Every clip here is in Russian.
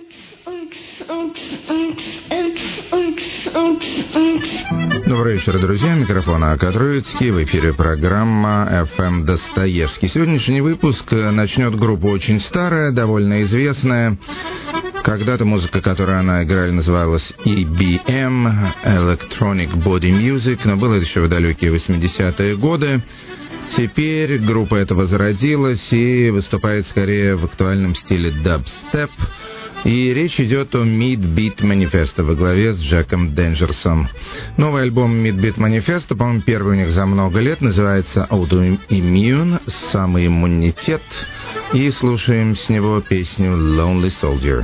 Добрый вечер, друзья. Микрофон Акатроицкий. В эфире программа FM Достоевский. Сегодняшний выпуск начнет группа очень старая, довольно известная. Когда-то музыка, которую она играла, называлась EBM, Electronic Body Music, но было это еще в далекие 80-е годы. Теперь группа эта возродилась и выступает скорее в актуальном стиле дабстеп. И речь идет о Meat Beat Manifesto во главе с Джеком Денджерсом. Новый альбом Meat Beat Manifesto, по-моему, первый у них за много лет, называется Autoimmune, самый иммунитет. И слушаем с него песню Lonely Soldier.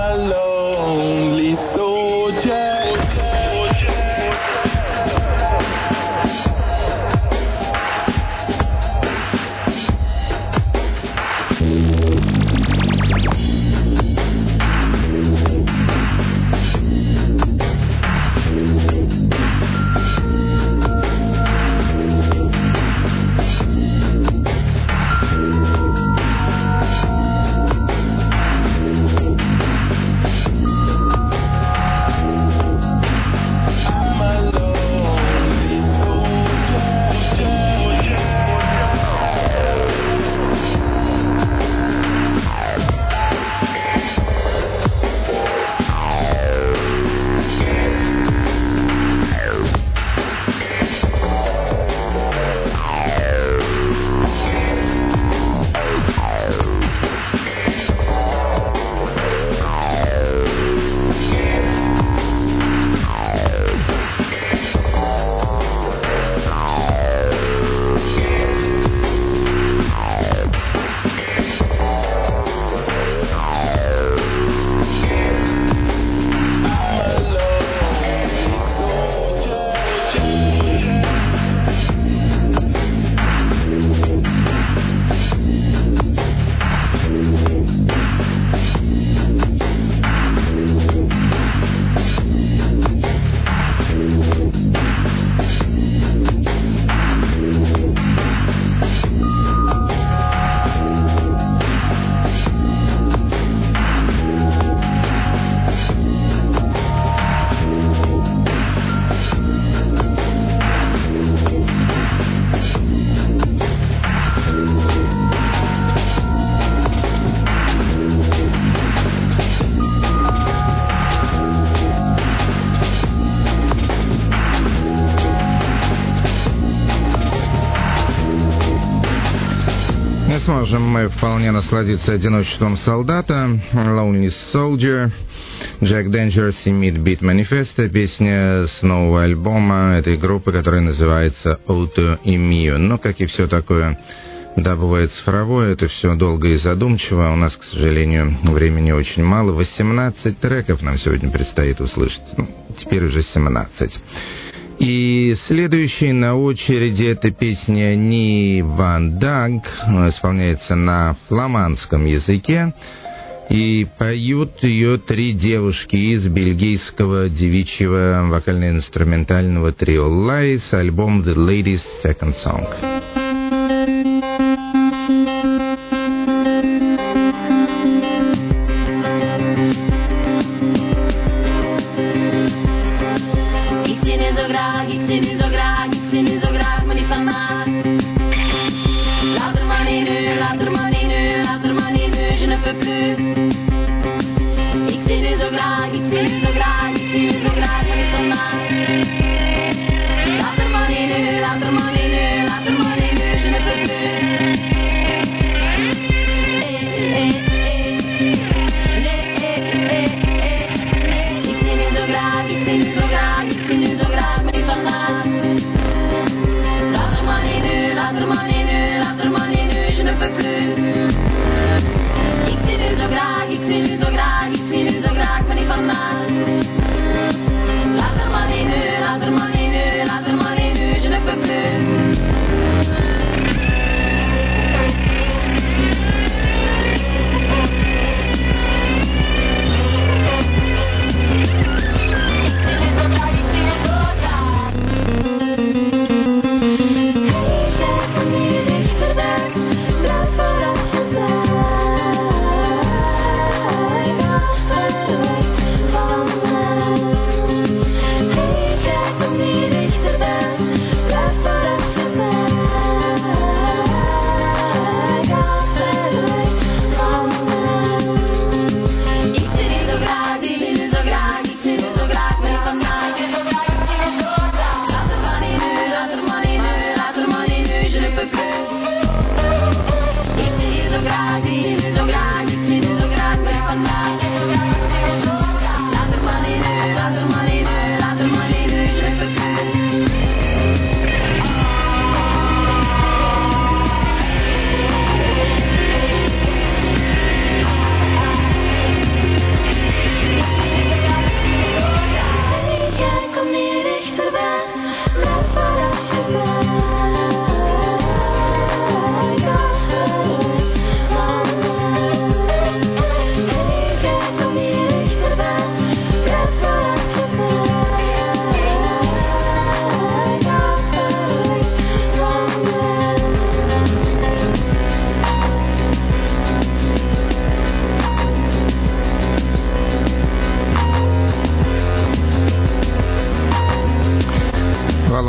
Сможем мы вполне насладиться одиночеством солдата. Lonely Soldier, Jack Dangers и Meat Beat Manifesto. Песня с нового альбома этой группы, которая называется Autoimmune. Но, как и все такое, да, бывает цифровое, это все долго и задумчиво. У нас, к сожалению, времени очень мало. 18 треков нам сегодня предстоит услышать. Теперь уже 17. И следующей на очереди эта песня Ни Ван Даг, исполняется на фламандском языке, и поют ее три девушки из бельгийского девичьего вокально-инструментального трио Lies, альбом The Ladies' Second Song. Laat er maar in, laat er maar in.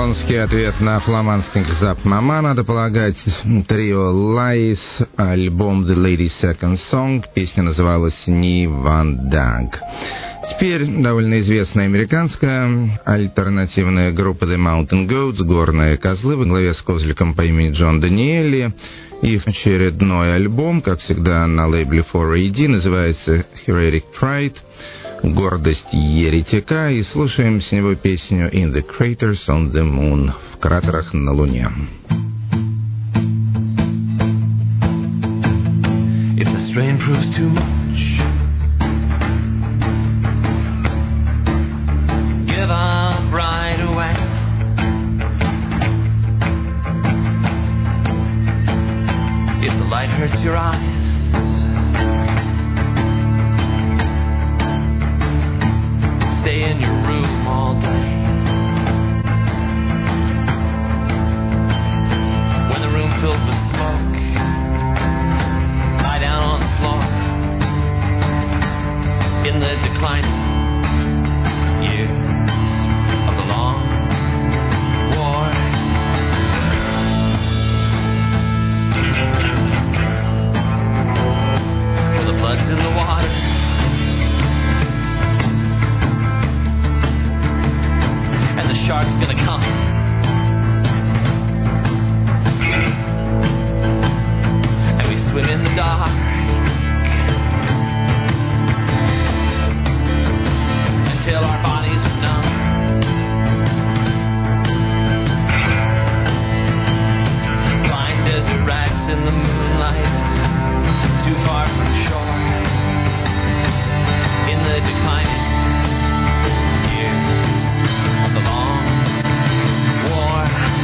японский ответ на фламандский Зап Мама, надо полагать, трио Lies, альбом The Lady's Second Song, песня называлась Ni Van Dag. Теперь довольно известная американская альтернативная группа The Mountain Goats, горные козлы, во главе с козликом по имени Джон Даниэлли. Их очередной альбом, как всегда, на лейбле 4AD, называется Heretic Pride, гордость еретика, и слушаем с него песню In the Craters on the Moon, в кратерах на Луне. If the strain proves too much, give up right away. If the light hurts your eyes, stay in your room all day. When the room fills with smoke, lie down on the floor. In the declining years of the long war, where the blood's in the water, and the shark's gonna come. And we swim in the dark until our bodies are numb. Blind desert rats in the moonlight, too far from shore. In the declining years of the long war.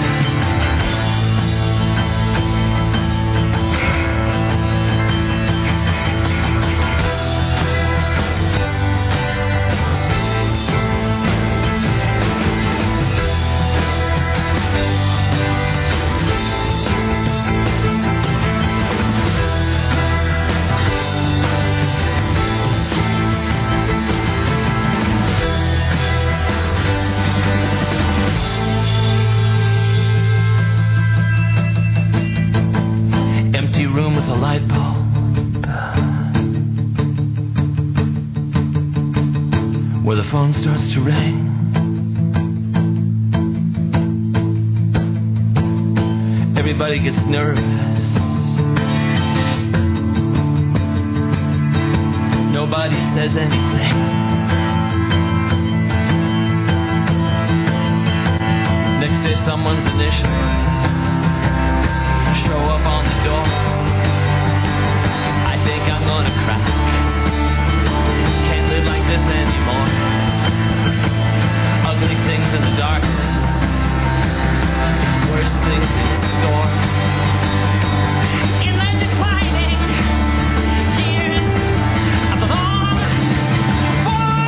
Empty room with a light bulb, where the phone starts to ring. Everybody gets nervous. Nobody says anything. Next day someone's initials show up on the door. I think I'm gonna crack. Can't live like this anymore. Ugly things in the darkness, worse things in store. In the declining years of the long war.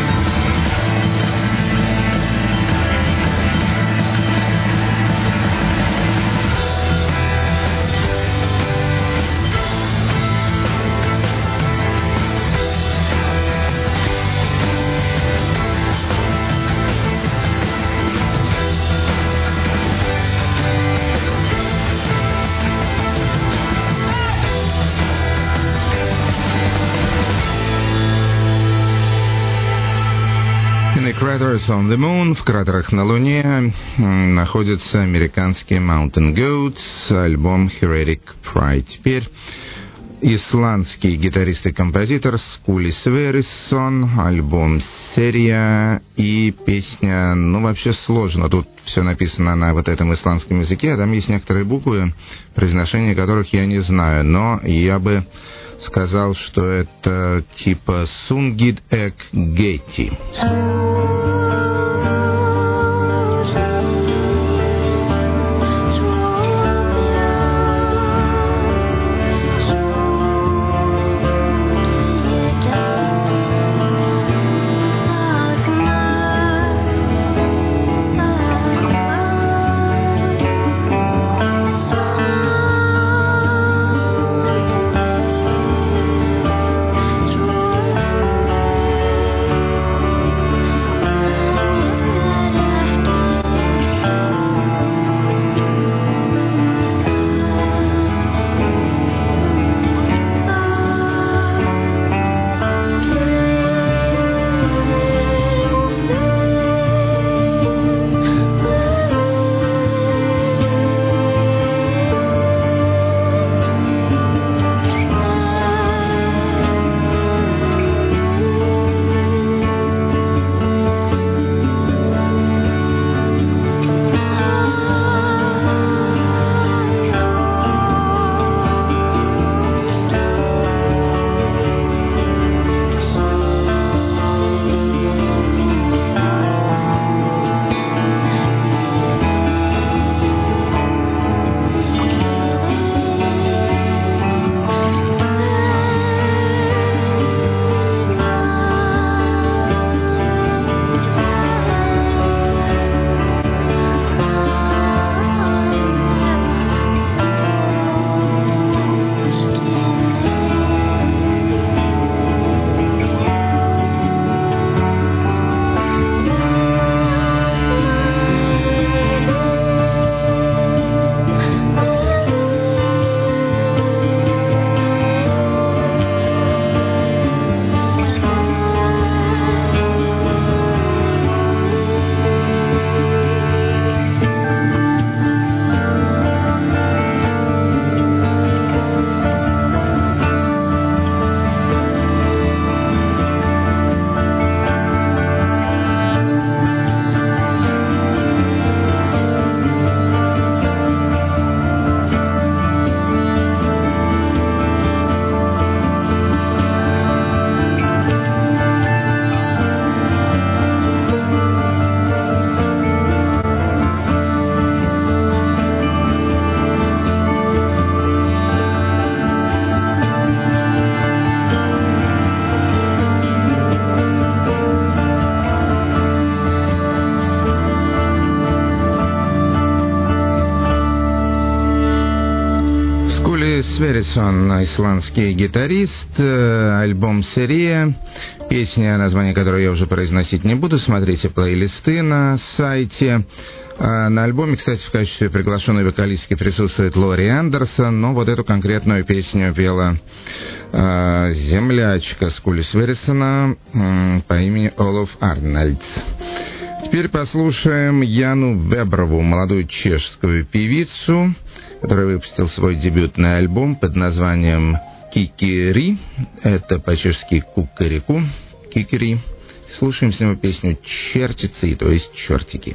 In the Craters on the Moon, в кратерах на Луне, находится американский Mountain Goats, альбом Heretic Pride. Теперь исландский гитарист и композитор Скули Свериссон, альбом «Серия» и песня, вообще сложно, тут все написано на вот этом исландском языке, а там есть некоторые буквы, произношение которых я не знаю, но я бы сказал, что это типа «Сунгид эк гетти». Gunnarsson, исландский гитарист, альбом «Серия», песня, название которой я уже произносить не буду, смотрите плейлисты на сайте. На альбоме, кстати, в качестве приглашенной вокалистки присутствует Лори Андерсон, но вот эту конкретную песню пела землячка Скули Сверрисона по имени Олаф Арнальдс. Теперь послушаем Яну Веброву, молодую чешскую певицу, которая выпустила свой дебютный альбом под названием «Кикири». Это по-чешски «Кукареку», «Кикири». Слушаем с него песню «Чертицы», то есть «Чертики».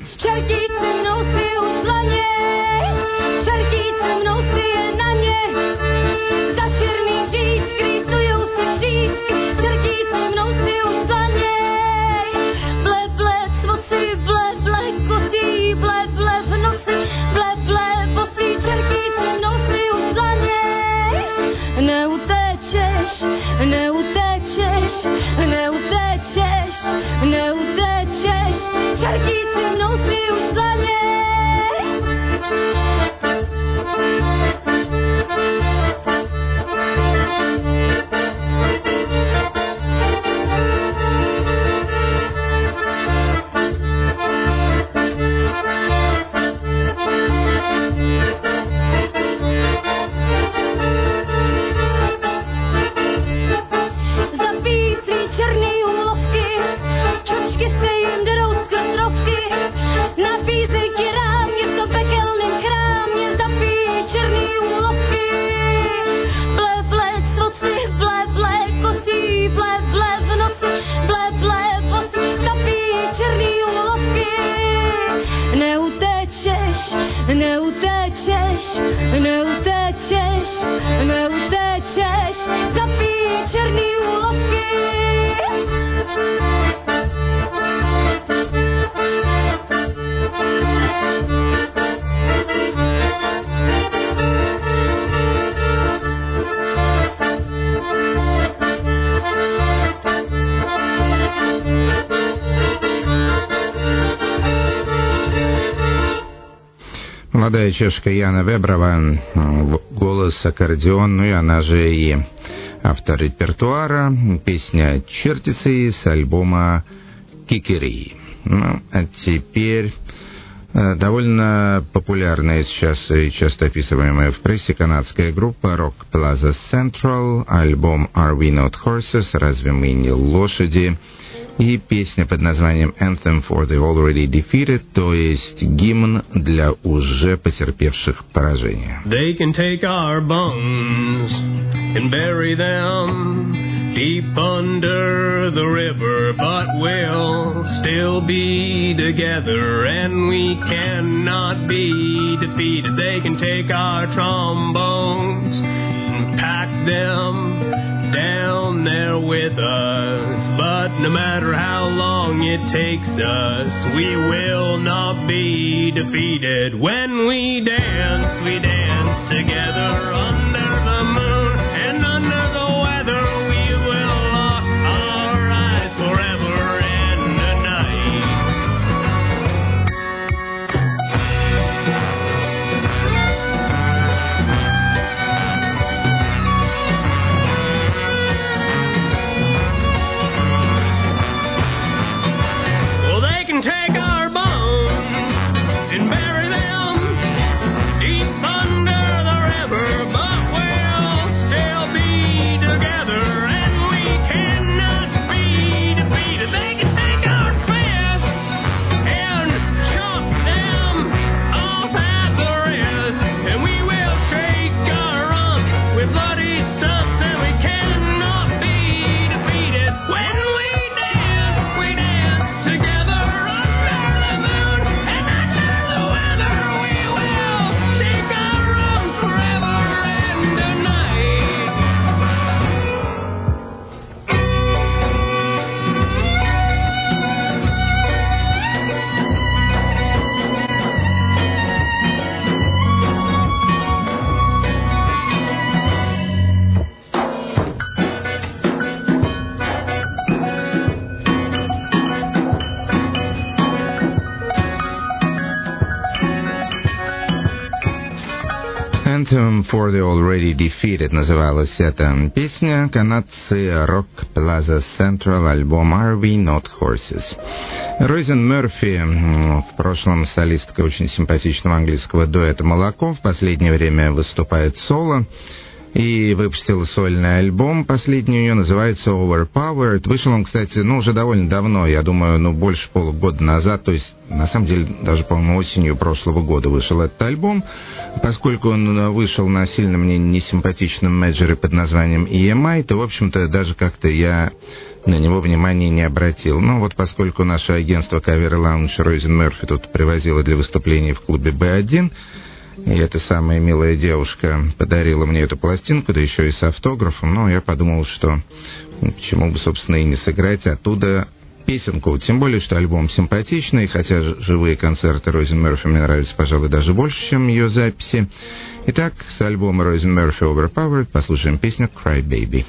Молодая чешка Яна Веброва, голос, аккордеон, ну и она же и автор репертуара, песня «Чертицы» с альбома «Кикири». Ну, а теперь довольно популярная сейчас и часто описываемая в прессе канадская группа Rock Plaza Central, альбом «Are We Not Horses?» «Разве мы не лошади?» и песня под названием «Anthem for the Already Defeated», то есть гимн для уже потерпевших поражение. They can take our bones and bury them deep under the river, but we'll still be together and we cannot be defeated. They can take our trombones and pack them down there with us, but no matter how long it takes us, we will not be defeated. When we dance together under the moon and under the weather, we will lock our eyes forever and a night. Take our bones and bury them deep under the river, but For the Already Defeated называлась эта песня. Канадцы Rock Plaza Central, альбом Are We Not Horses. Розен Мерфи, в прошлом солистка очень симпатичного английского дуэта «Молоко», в последнее время выступает соло и выпустила сольный альбом. Последний у нее называется Overpowered. Вышел он, кстати, уже довольно давно, я думаю, больше полугода назад, то есть, на самом деле, даже, по-моему, осенью прошлого года вышел этот альбом. Поскольку он вышел на сильно мне несимпатичном мейджоре под названием EMI, то, в общем-то, даже как-то я на него внимания не обратил. Но вот поскольку наше агентство Cover Lounge Розен Мерфи тут привозило для выступлений в клубе B1, и эта самая милая девушка подарила мне эту пластинку, да еще и с автографом. Я подумал, что почему бы, собственно, и не сыграть оттуда песенку. Тем более, что альбом симпатичный, хотя живые концерты Розен Мерфи мне нравятся, пожалуй, даже больше, чем ее записи. Итак, с альбома Розен Мерфи Overpowered послушаем песню Cry Baby.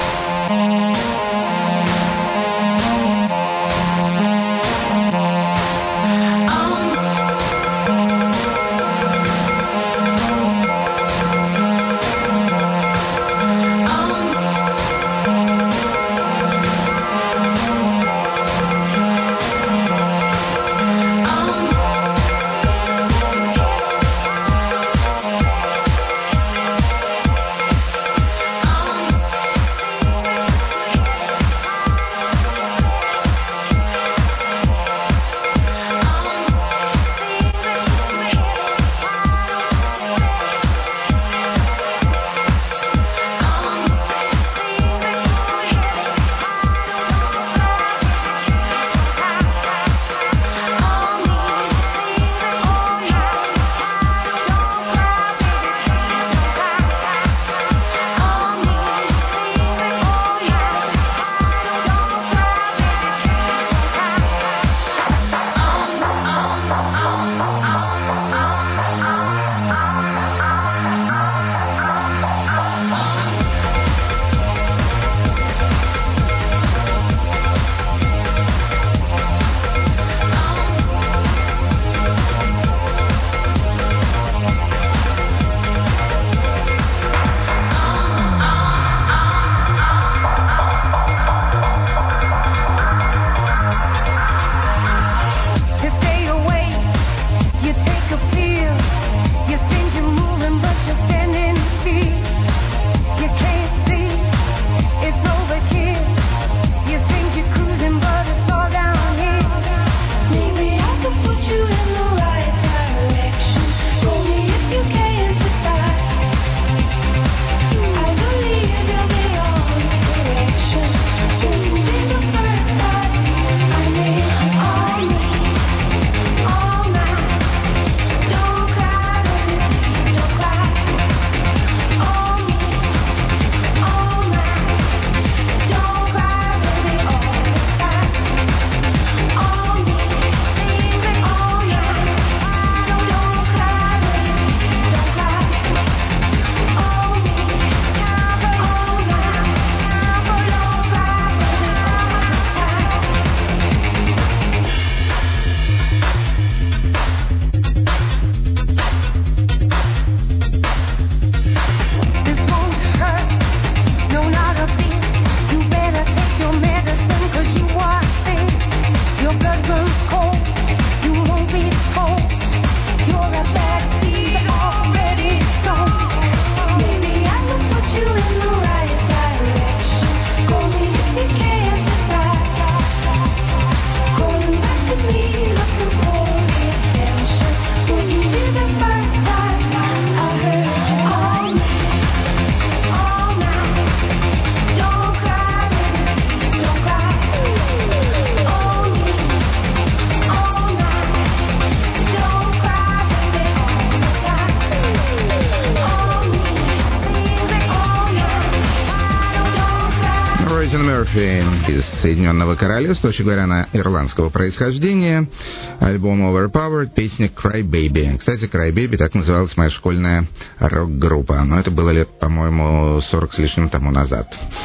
Из Соединенного Королевства, вообще говоря, она ирландского происхождения. Альбом Overpowered, песня Cry Baby. Кстати, Cry Baby, так называлась моя школьная рок-группа. Но это было лет, по-моему, 40 с лишним тому назад.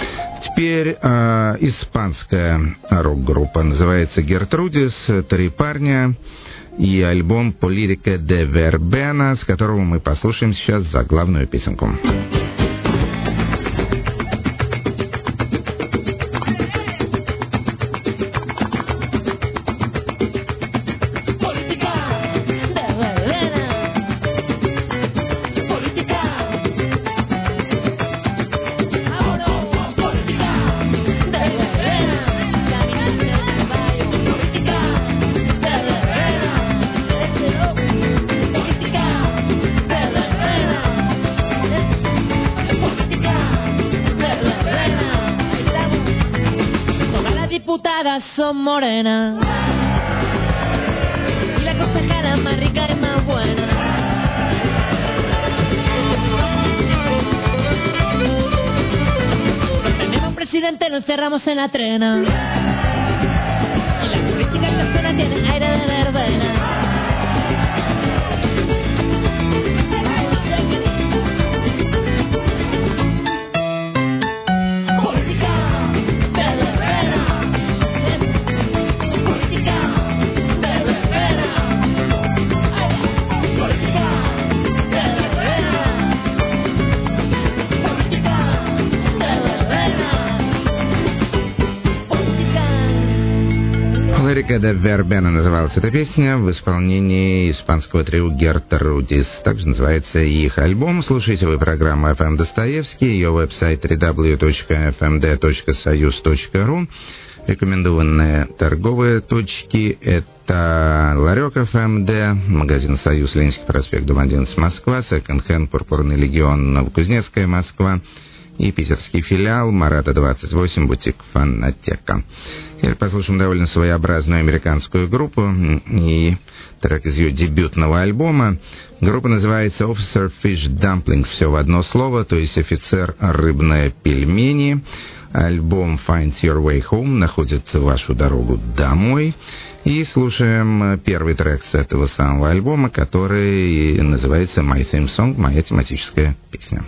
Теперь испанская рок-группа, называется «Гертрудис», 3 парня, и альбом «Política de Verbena», с которого мы послушаем сейчас заглавную песенку. Son morenas y la concejala más rica y más buena. Tenemos un presidente, lo encerramos en la trena y la política en la zona tiene aire de verbena. «Política de Verbena» называлась эта песня в исполнении испанского трио «Гертрудис». Также называется их альбом. Слушайте вы программу FM Достоевский, ее веб-сайт www.fmd.soyuz.ru. Рекомендованные торговые точки — это Ларек ФМД, магазин «Союз», Ленинский проспект, дом 11, Москва, секонд-хенд «Пурпурный легион», Новокузнецкая, Москва, и питерский филиал «Марата 28», бутик «Фонотека». Теперь послушаем довольно своеобразную американскую группу и трек из ее дебютного альбома. Группа называется Officer Fish Dumplings, все в одно слово, то есть офицер рыбные пельмени. Альбом Finds Your Way Home, находит вашу дорогу домой. И слушаем первый трек с этого самого альбома, который называется My Theme Song, моя тематическая песня.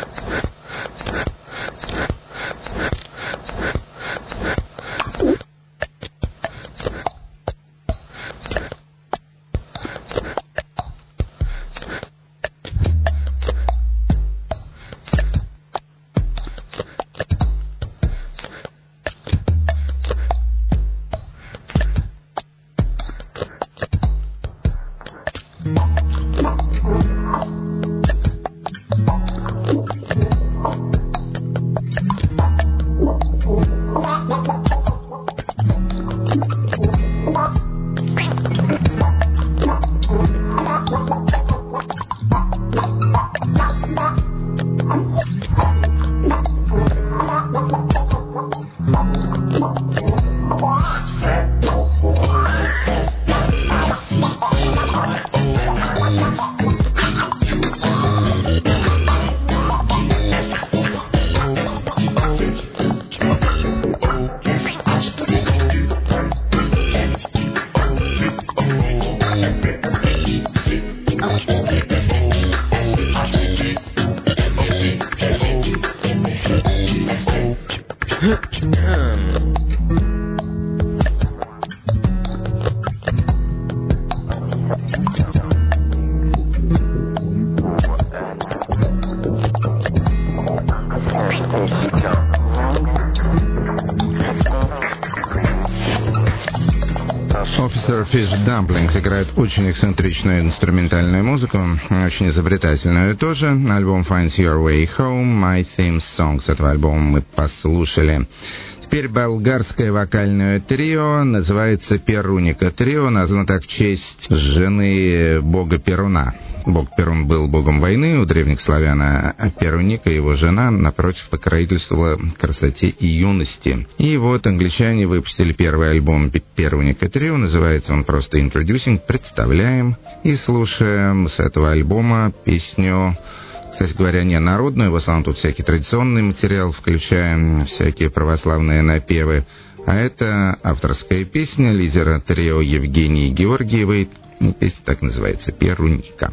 Fish Dumplings играют очень эксцентричную инструментальную музыку, очень изобретательную тоже. Альбом Finds Your Way Home, My Theme Song. С этого альбома мы послушали. Теперь болгарское вокальное трио, называется Перуника трио, названо так в честь жены бога Перуна. Бог Перун был богом войны у древних славян, а Перуника, его жена, напротив, покровительствовала красоте и юности. И вот англичане выпустили первый альбом Перуника трио, называется он просто Introducing. Представляем и слушаем с этого альбома песню, кстати говоря, не народную, в основном тут всякий традиционный материал, включая всякие православные напевы. А это авторская песня лидера трио Евгении Георгиевой. Песня так называется «Перуника».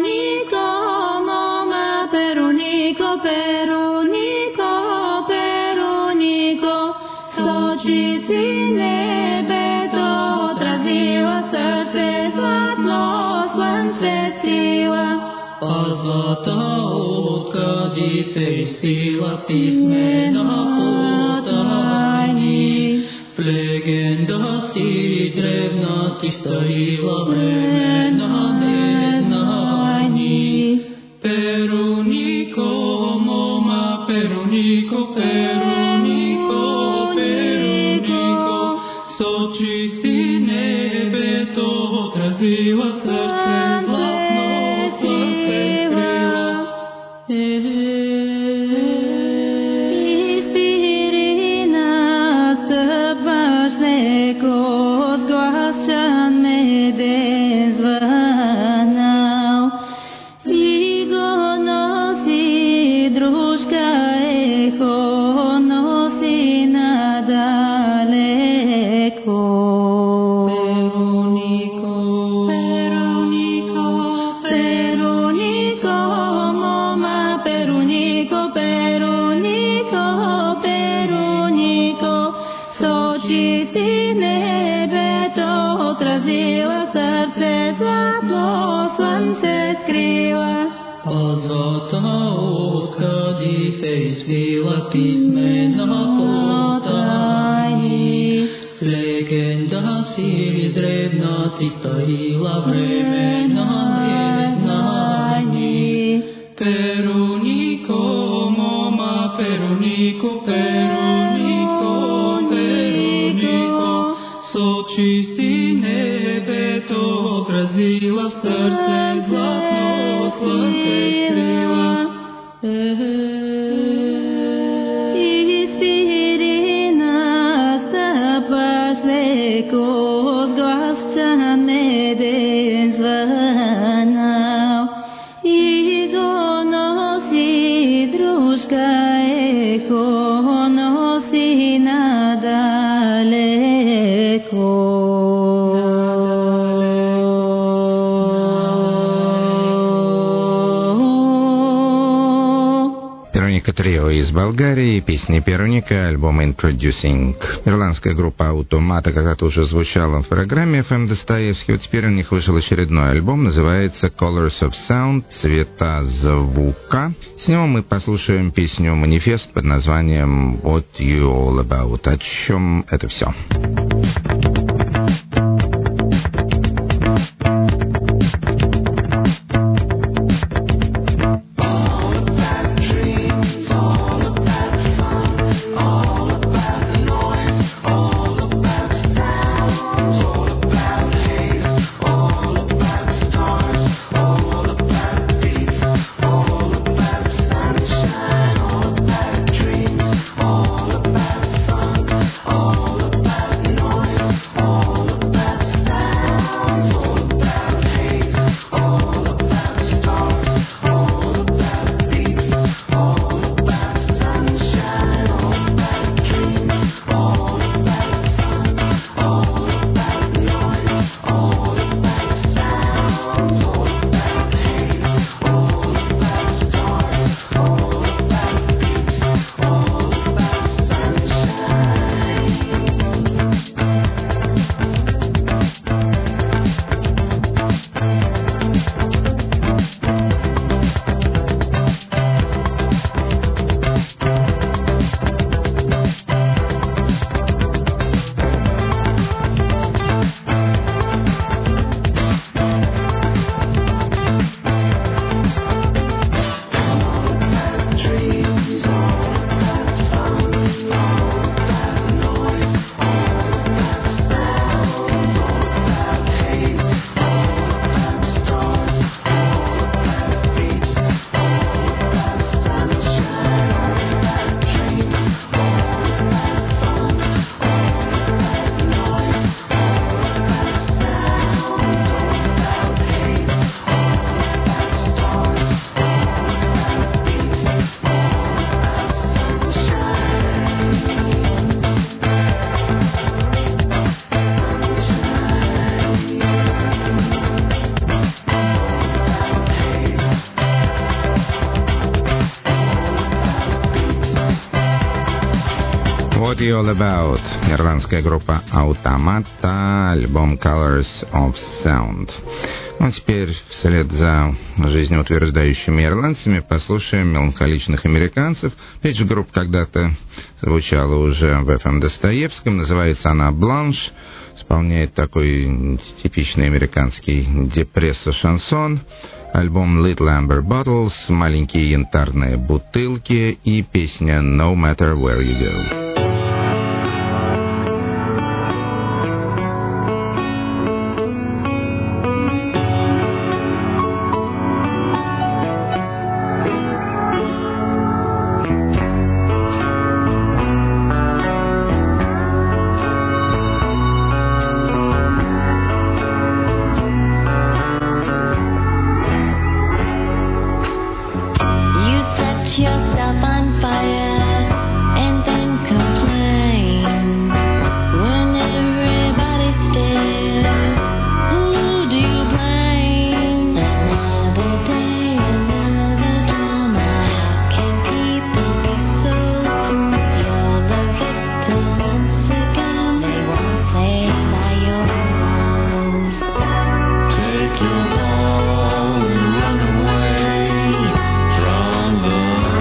Perunico, mama, Perunico, Perunico, Perunico. Сочи небето, отразила сърце златно, слънце сила. Пазвата откъдите изфила писмена потайни. В легенда си древна ти старила времена незнайни. Перунико, мома, Перунико, Перунико, Перунико, сочи си небето, отразила сърце златно, слънце скрила. Изпири настъпваш леко, с глас чан меден звънал. И го носи дружка ехо, носи надалеко. Перунико, Перунико, мома, Перунико, Перунико, Перунико, сочи ти небето, отразила сърце златно, слънце скрила. Пазвата откъдите извила писмена потайни. Легенда си древна ти старила времена незнайни. Перунико, мома, Перунико, Перунико, Перунико, сочи си небето, отразила сърце златно, слънце скрила. Изпири настъпваш леко, с глас чан меден звънал. И го носи дружка ехо, носи надалеко. Перуника Трио из Болгарии, песни Перуника, альбом Introducing. Ирландская группа Автомата когда-то уже звучала в программе FM Достоевский. Вот теперь у них вышел очередной альбом, называется Colors of Sound, цвета звука. С него мы послушаем песню «Манифест» под названием What You All About. О чем это все? All about He All About? Ирландская группа Automata, альбом Colors of Sound. Ну, теперь вслед за жизнеутверждающими ирландцами послушаем меланхоличных американцев. Опять же, группа когда-то звучала уже в FM Достоевском, называется она «Бланш», исполняет такой типичный американский депрессо-шансон. Альбом Little Amber Bottles, маленькие янтарные бутылки и песня No Matter Where You Go. Yourself on fire and then complain when everybody stares. Who do you blame? Another day, another drama. How can people be so cruel? You're the victim once again. They won't play by your rules. Take your ball and run away from the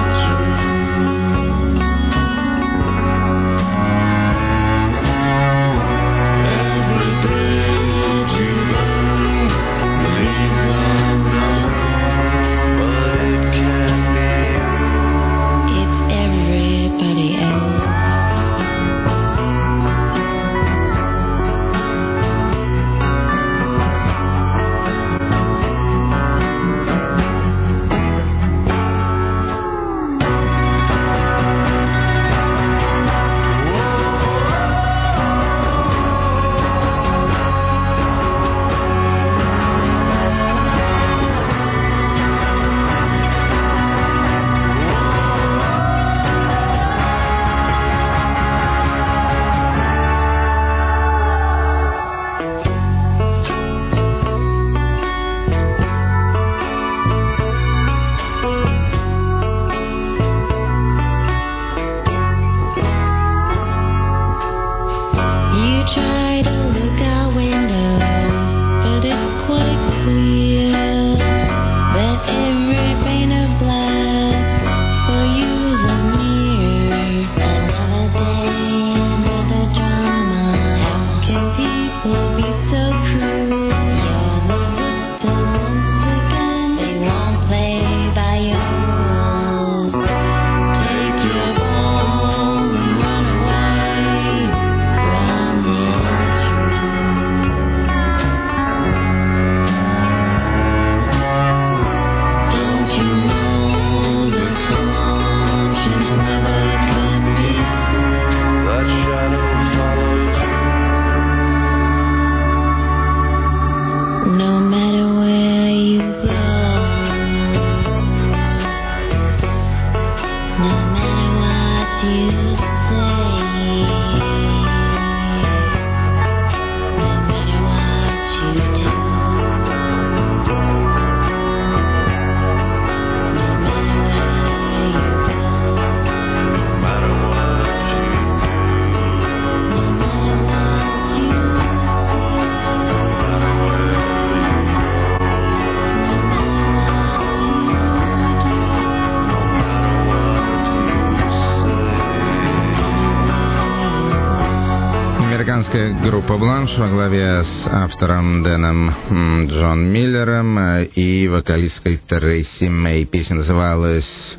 Американская группа «Бланш» во главе с автором Дэном Джон Миллером и вокалисткой Трейси Мэй. Песня называлась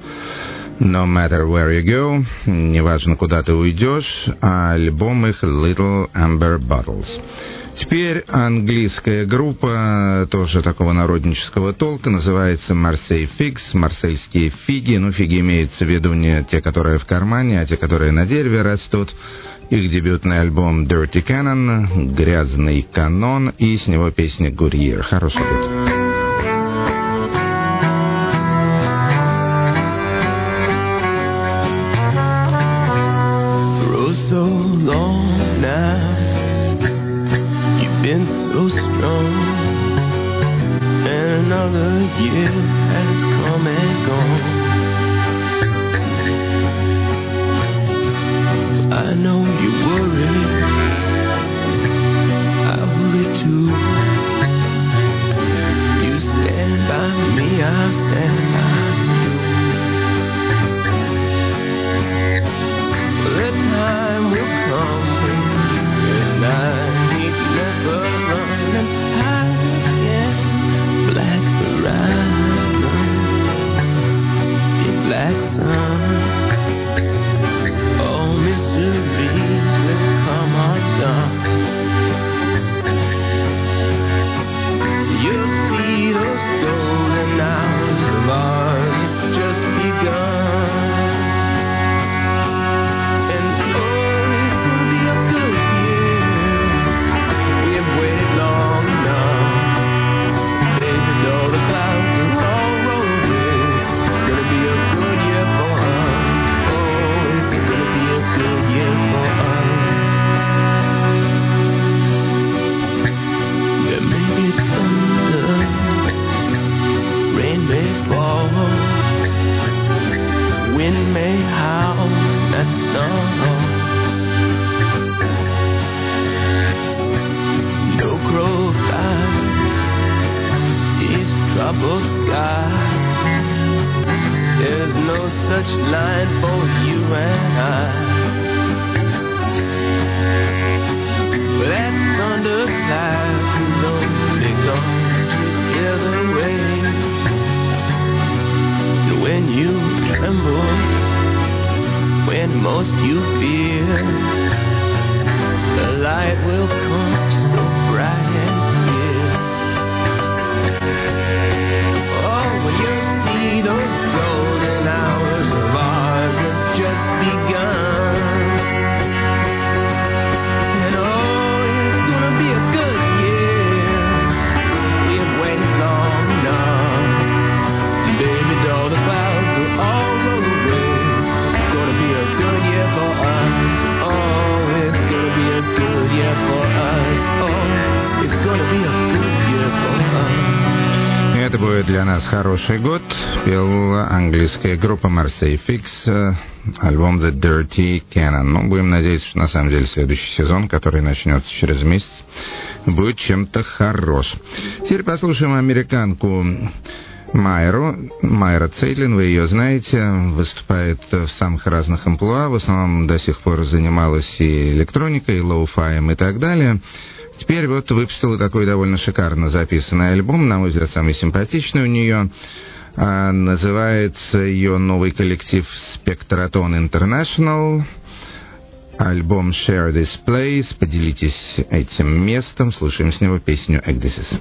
«No Matter Where You Go», «Неважно, куда ты уйдешь», а альбом их «Little Amber Bottles». Теперь английская группа, тоже такого народнического толка, называется «Marseille Figs», «Марсельские фиги». Ну, фиги имеются в виду не те, которые в кармане, а те, которые на дереве растут. Их дебютный альбом «Dirty Cannon», «Грязный канон», и с него песня «Good Year». Хороший год. So long now, you've been so strong, and another year has come and gone. I know much line for you and I. But that thunder cloud is only gone to hear the waves. And when you tremble, when most you fear, the light will come so bright and clear. Oh, when you see those golden hours of ours have just begun. And oh, it's gonna be a good year. We've waited long enough. Baby doll, the clouds will all roll away. It's gonna be a good year for us. Oh, it's gonna be a good year for us. Oh, it's gonna be a good year for us. Это будет для нас хороший год, пел английская группа Marseille Fix, альбом The Dirty Cannon. Ну, будем надеяться, что на самом деле следующий сезон, который начнется через месяц, будет чем-то хорош. Теперь послушаем американку Майра Цейтлин, вы ее знаете, выступает в самых разных амплуа, в основном до сих пор занималась и электроникой, и лоу-фаем и так далее. Теперь вот выпустила такой довольно шикарно записанный альбом, на мой взгляд, самый симпатичный у нее. Называется ее новый коллектив Spectratone International. Альбом Share This Place. Поделитесь этим местом. Слушаем с него песню Ecdysis.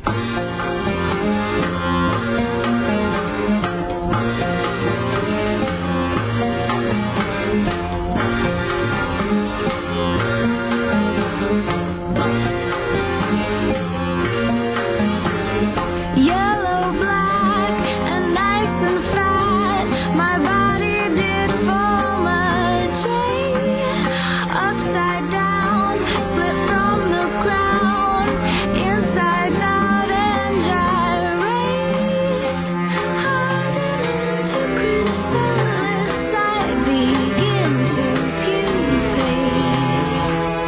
Yellow, black, and nice and fat. My body did form a J. Upside down, split from the crown. Inside out and gyrate. Hardened to chrysalis, I begin to pupate.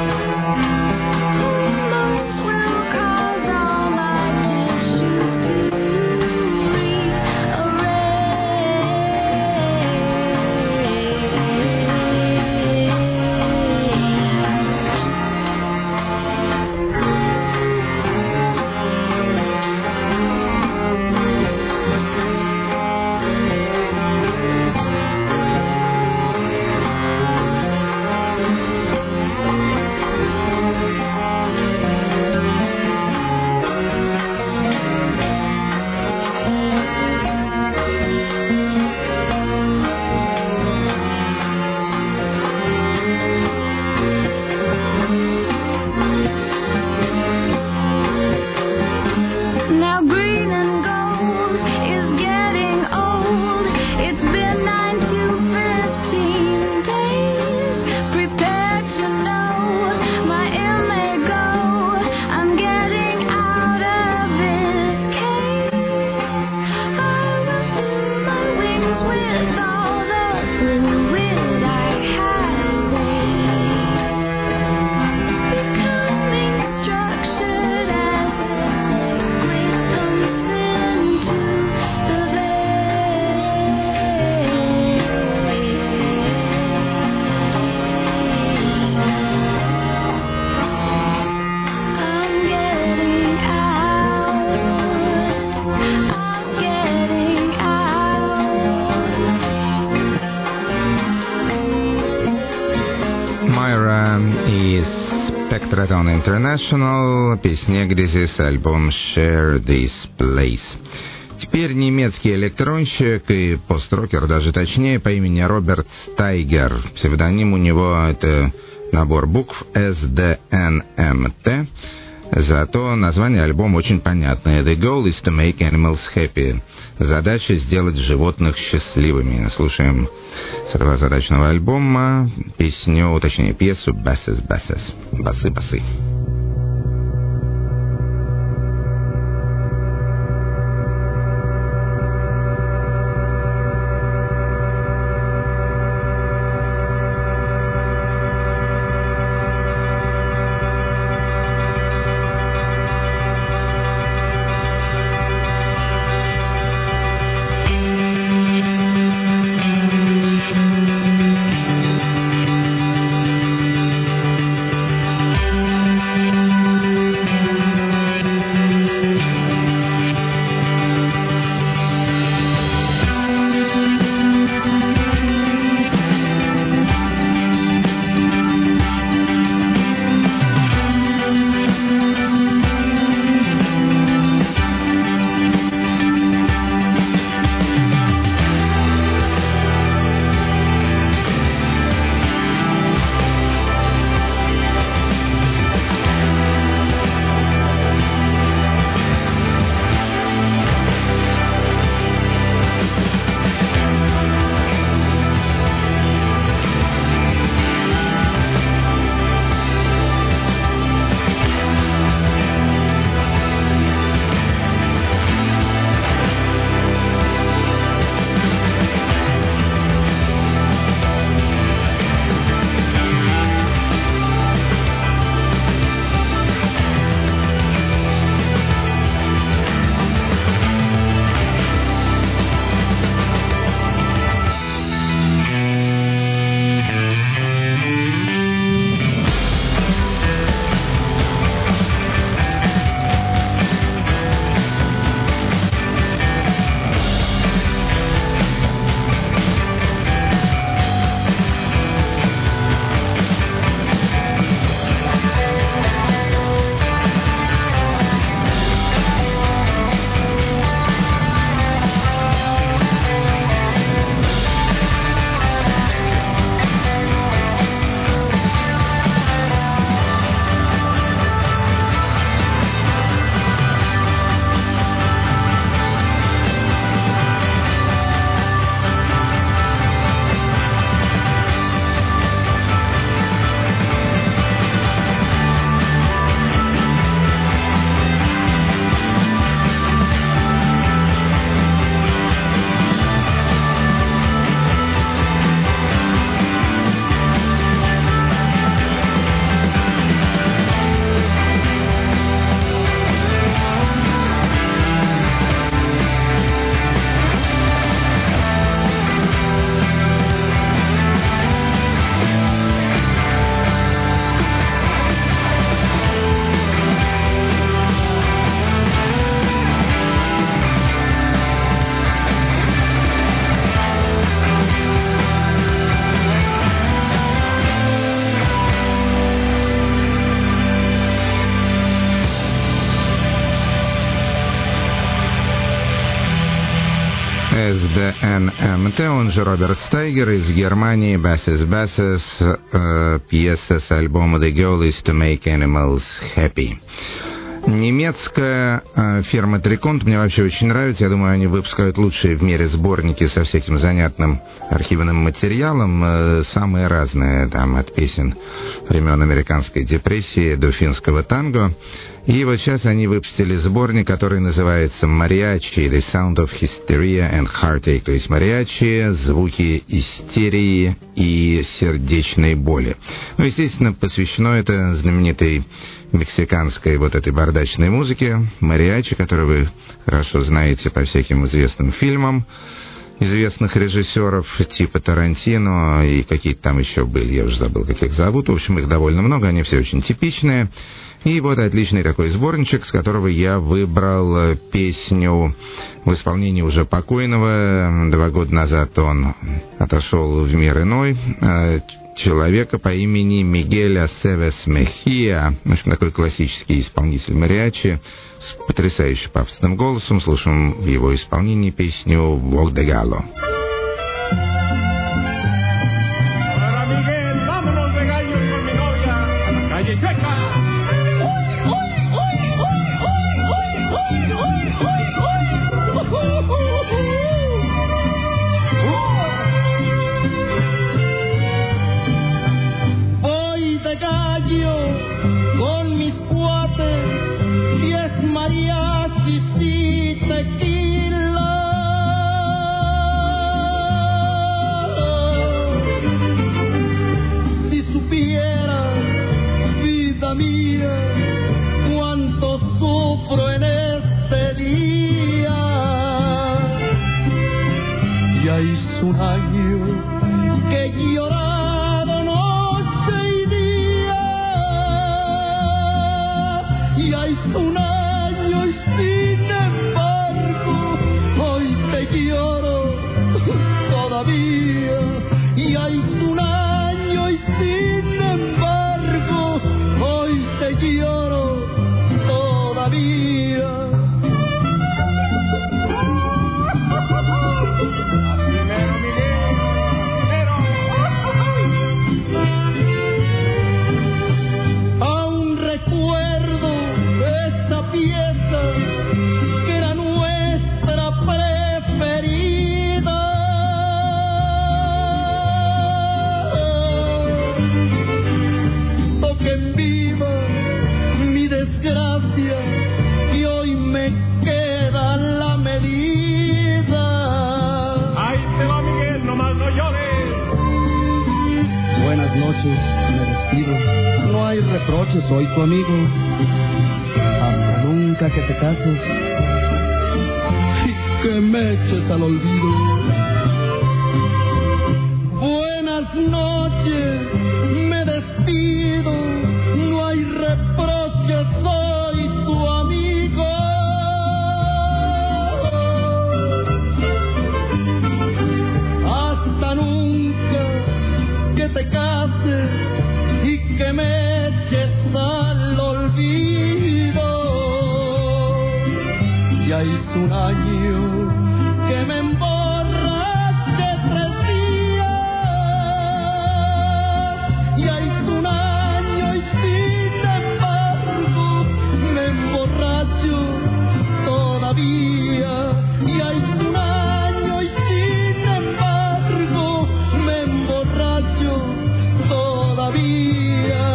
Hormones will cause all my tissues to rearrange. Now green and gold is getting old. It's been 9 to 15 days. Prepare to know my MA go. I'm getting out of this case. I will fill my wings with all the fluid I have saved. Becoming structured as this liquid pumps into the vein. I'm getting out. I'm getting out. Майра и Spectratone International, песня Ecdysis, альбом Share This Place. Теперь немецкий электронщик и построкер, даже точнее, по имени Роберт Стайгер. Псевдоним у него это набор букв SDNMT. Зато название альбома очень понятное. The goal is to make animals happy. Задача сделать животных счастливыми. Слушаем с этого задачного альбома песню, точнее пьесу Basses Basses. Басы-басы. СДНМТ, он же Роберт Стейгер из Германии, Basses, пьеса с альбома The Goal is to Make Animals Happy. Немецкая фирма Триконт мне вообще очень нравится. Я думаю, они выпускают лучшие в мире сборники со всяким занятным архивным материалом, самые разные, там, от песен времен американской депрессии до финского танго. И вот сейчас они выпустили сборник, который называется «Мариачи» The Sound of Hysteria and Heartache, то есть «Мариачи», звуки истерии и сердечной боли. Ну, естественно, посвящено это знаменитой мексиканской вот этой бардачной музыке, мариачи, которую вы хорошо знаете по всяким известным фильмам известных режиссеров типа Тарантино и какие-то там еще были, я уже забыл, как их зовут. В общем, их довольно много, они все очень типичные. И вот отличный такой сборничек, с которого я выбрал песню в исполнении уже покойного. 2 года назад он отошел в мир иной. Человека по имени Мигель Ацевес Мехия. В общем, такой классический исполнитель мариачи с потрясающе пафосным голосом. Слушаем в его исполнении песню «Walk the Gallo». Con mis cuates, 10 mariachis y tequila. Si supieras, vida mía, cuánto sufro en este día. Ya hizo un año que he llorado noche y día. Ya hizo un año y sin embargo hoy te lloro todavía. Ya hizo un año y sin embargo hoy te lloro todavía. Aún recuerdo esa pieza que era nuestra preferida. Toquen viva mi desgracia y hoy me queda la medida. Ahí te va, Miguel, nomás no llores. Buenas noches, me despido. No hay reproches, soy tu amigo. Hasta nunca que te cases y que me eches al olvido. Buenas noches, me despido. No hay reproches, soy tu amigo. Hasta nunca que te cases y que me eches al olvido. Ya hizo un año que me emborraché 3 días. Ya hizo un año y sin embargo me emborracho todavía. Ya hizo un año y sin embargo me emborracho todavía.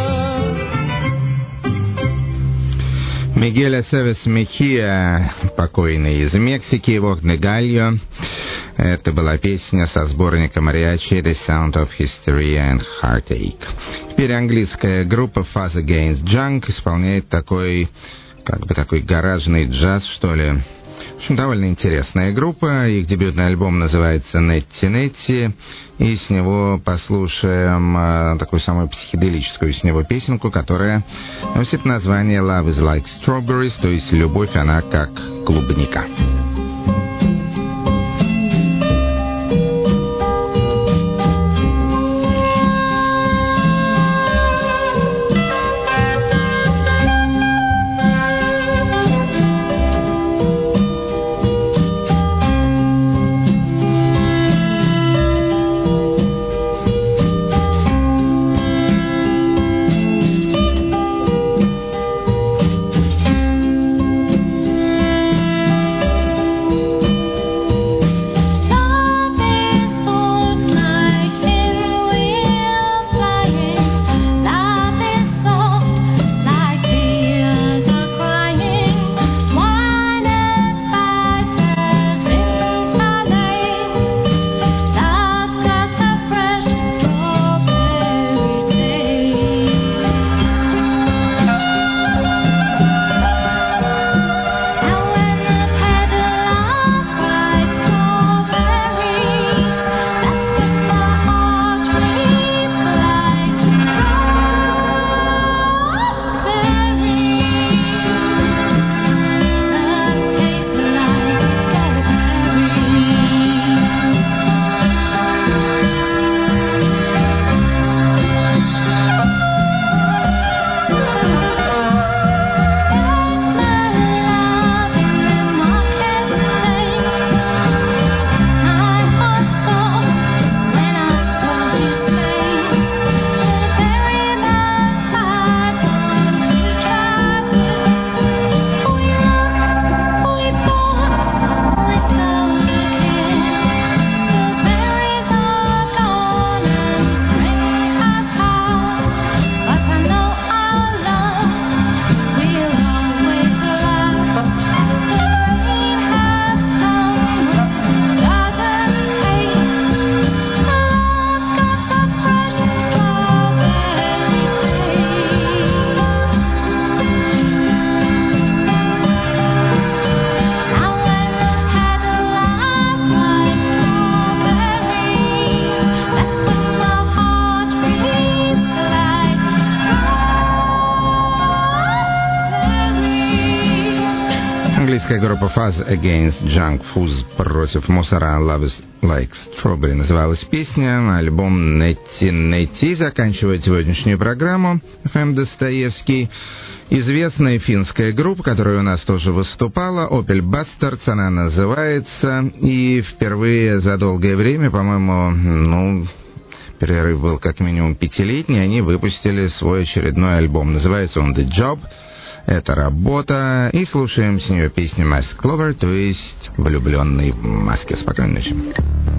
Мигель Ацевес Мехия, покойный из Мексики, «Walk the Gallo». Это была песня со сборника мариачи «The Sound of Hysteria and Heartache». Теперь английская группа Fuzz Against Junk исполняет такой, как бы такой гаражный джаз, что ли. В общем, довольно интересная группа. Их дебютный альбом называется «Netty Netty». И с него послушаем такую самую психоделическую с него песенку, которая носит название «Love is like strawberries», то есть «Любовь, она как клубника». Американская группа Fuzz Against Junk Fuzz против мусора Love is Like Strawberry называлась песня. Альбом Netty Netty заканчивает сегодняшнюю программу. FM Достоевский. Известная финская группа, которая у нас тоже выступала, Opel Bastards, она называется. И впервые за долгое время, по-моему, перерыв был как минимум 5-летний, они выпустили свой очередной альбом. Называется он The Job. Это работа. И слушаем с нее песню Masked Lover, то есть влюбленный в маске. Спокойной ночи.